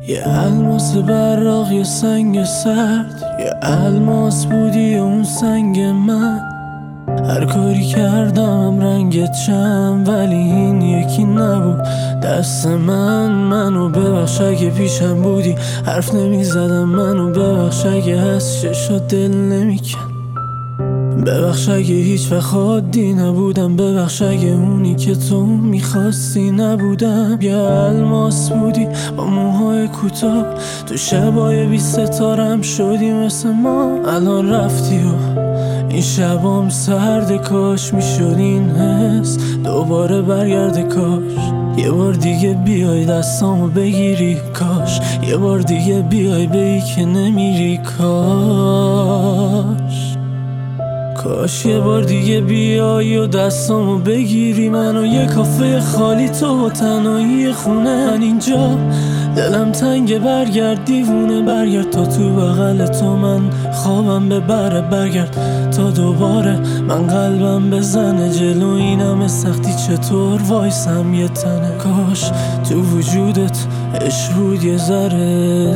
یه الماس براق، یه سنگ سرد، یه الماس بودی اون سنگ من. هر کاری کردم رنگت چند، ولی این یکی نبود دست من. منو ببخش اگه پیشم بودی حرف نمیزدم، منو ببخش اگه از چشات دل نمیکن، ببخش اگه هیچ وقت عادی نبودم، ببخش اگه اونی که تو میخواستی نبودم. یه الماس بودی با موهای کوتاه، تو شبای بی ستارم شدی مثل ما. الان رفتی و این شبام سرد، کاش میشد این حس دوباره برگرده. کاش یه بار دیگه بیای دستامو بگیری، کاش یه بار دیگه بیای بگی که نمیری. کاش یه بار دیگه بیای و دستامو بگیری، منو یه کافه خالی، تو و تنهایی خونه. من اینجا دلم تنگه، برگرد دیوونه، برگرد تا تو بغل تو من خوابم ببره، برگرد تا دوباره من قلبم بزنه. جلو این همه سختی چطور وایسم یه تنه؟ کاش تو وجودت عشق بود یه ذره،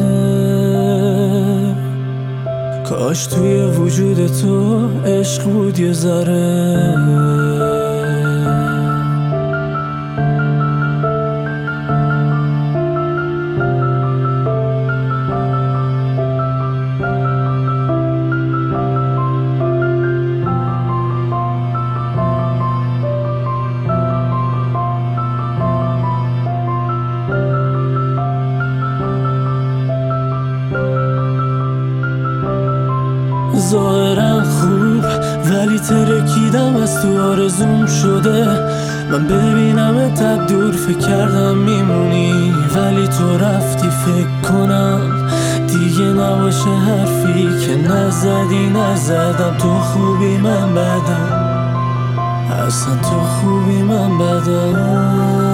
کاش توی وجود تو عشق بود یه ذره. ظاهرا خوب ولی ترکیدم از تو، آرزوم شده من ببینم تب دور. فکر کردم میمونی ولی تو رفتی، فکر کنم دیگه نباشه حرفی که نزدی نزدم. تو خوبی من بدم، اصلا تو خوبی من بدم.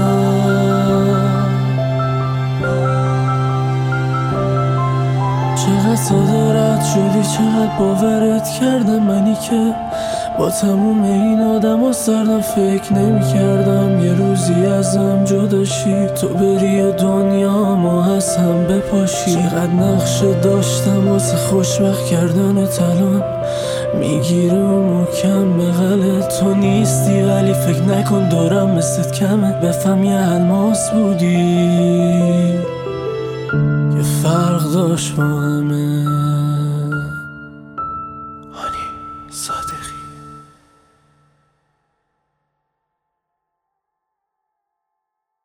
چقدر ساده رد شدی، چقدر باورت کردم، منی که با تموم این آدم ها سردم. فکر نمی کردم یه روزی ازم جداشی، تو بری و دنیا ما هستم بپاشی. چقدر نقشه داشتم واسه خوشبخت کردن الان میگیره و محکم بغل تو نیستی، ولی فکر نکن دارم مثلت کمه. بفهم یه الماس بودی که فرق داشت با همه.